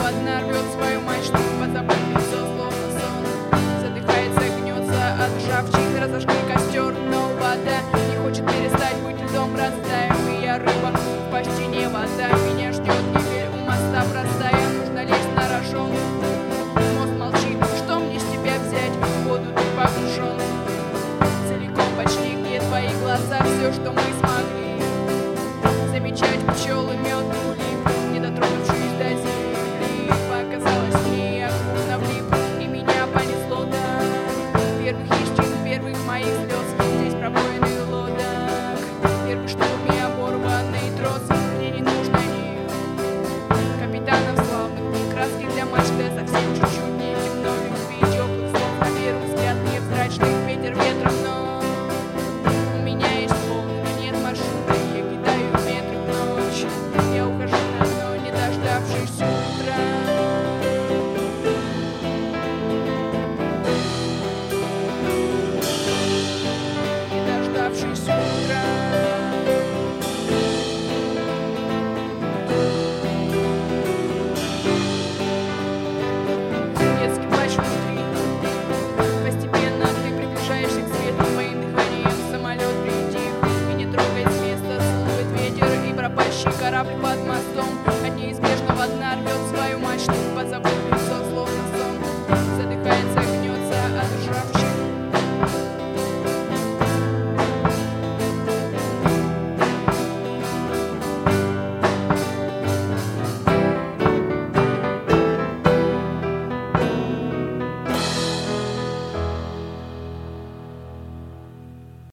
одна рвет свою мачту, позабыв лицо, словно сон. Задыхается, гнется от ржавчины, разожгли костер, но вода не хочет перестать быть льдом, растаем. И я рыба, почти не вода, меня ждет гибель у моста простая. Нужно лезть на рожон, мост молчит, что мне с тебя взять? В воду ты погружен целиком, почти где твои глаза, все, что мы смогли замечать, пчелы, мед, улип, не дотронувшись до земли. Показалось мне, я крупно влип, и меня понесло до первых истин, первых моих слез. Здесь пробоины лодок, первый штурм и оборванный трос. Мне не нужно ни капитанов славных, ни краски для мачты, совсем чуть-чуть не темно любви, теплых слов на первый взгляд, невзрачных ветер ветром, но у меня есть волны, но нет маршрута, я кидаю метры в ночь, я ухожу на дно, не дождавшись утра. Не дождавшись утра. Детский плач внутри. Постепенно ты приближаешься к свету, моим дыханием самолет притих и не трогает с места, слушает ветер и пропащий корабль под мостом. От неизбежного дна рвет свою мачту, позабыв лицо, словно сон. Задыхается, гнется от ржавчины.